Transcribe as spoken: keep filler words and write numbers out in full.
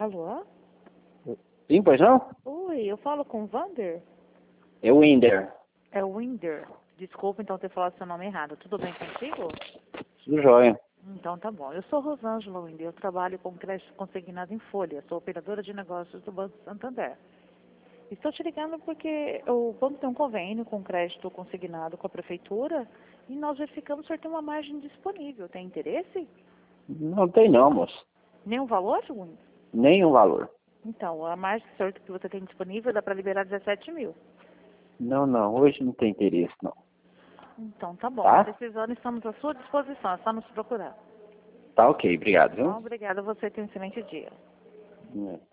Alô? Sim, pois não? Oi, eu falo com o Vander? É o Winder. É o Winder. Desculpa então ter falado seu nome errado. Tudo bem contigo? Tudo jóia. Então tá bom. Eu sou Rosângela Winder. Eu trabalho com crédito consignado em folha. Sou operadora de negócios do Banco Santander. Estou te ligando porque o banco tem um convênio com crédito consignado com a prefeitura e nós verificamos se tem uma margem disponível. Tem interesse? Não tem não, moço. Nenhum valor, Winder? Nenhum valor. Então, a margem certa que você tem disponível dá para liberar dezessete mil. Não, não. Hoje não tem interesse, não. Então, tá bom. Tá? Precisando, estamos à sua disposição. É só nos procurar. Tá ok. Obrigado, viu? Obrigada. Você tem um excelente dia. É.